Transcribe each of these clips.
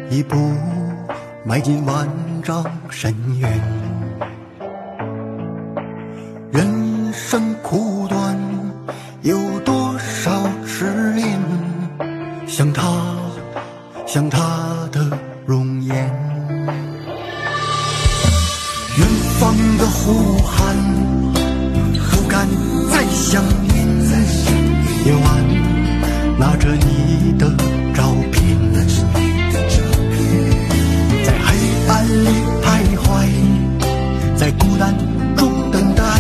一步迈进万丈深渊。人生苦短，有多少痴恋，像他的容颜。远方的呼喊，不敢再想念。夜晚拿着你的照片，在黑暗里徘徊，在孤单中等待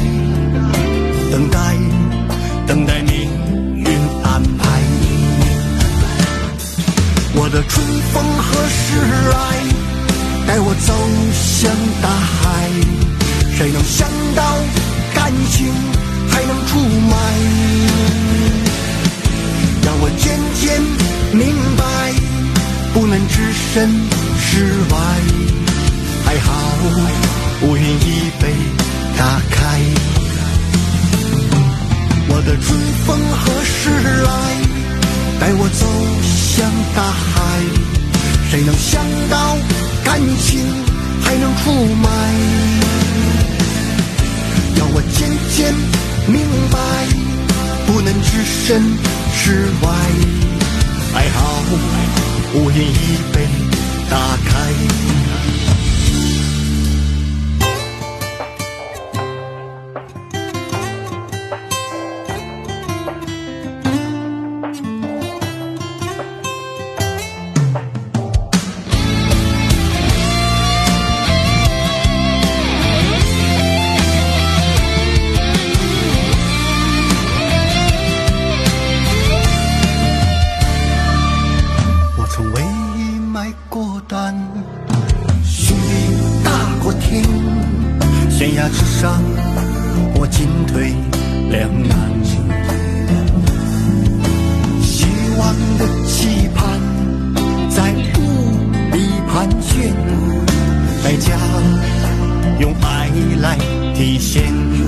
命运安排。我的春风何时来，带我走向大海。谁能想到感情还能出卖，让我渐渐明白，不能置身事外。还好乌云已被打开。我的春风何时来，带我走向大海。谁能想到感情还能出卖，让我渐渐明白，不能置身事外。还好乌云已被打开。悬崖之上，我进退两难。希望的期盼在雾里盘旋，代价用爱来体现。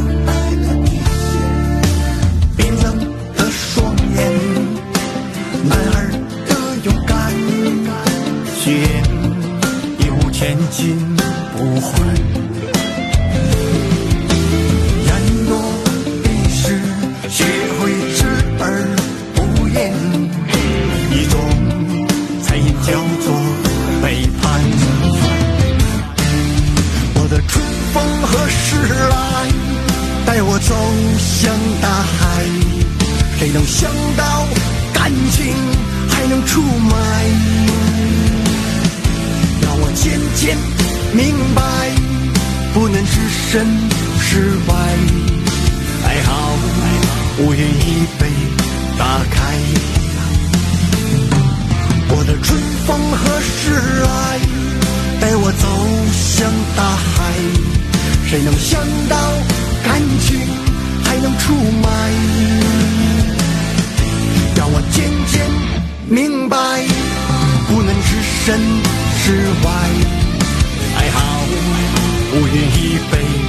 冰冷的双眼，男儿的勇敢，血一无千金不换。叫做背叛。我的春风何时来，带我走向大海。谁能想到感情还能出卖，让我渐渐明白，不能置身事外。还好乌云已被打开。我的春风何时来，带我走向大海。谁能想到感情还能出卖，让我渐渐明白，不能置身事外。还好乌云已被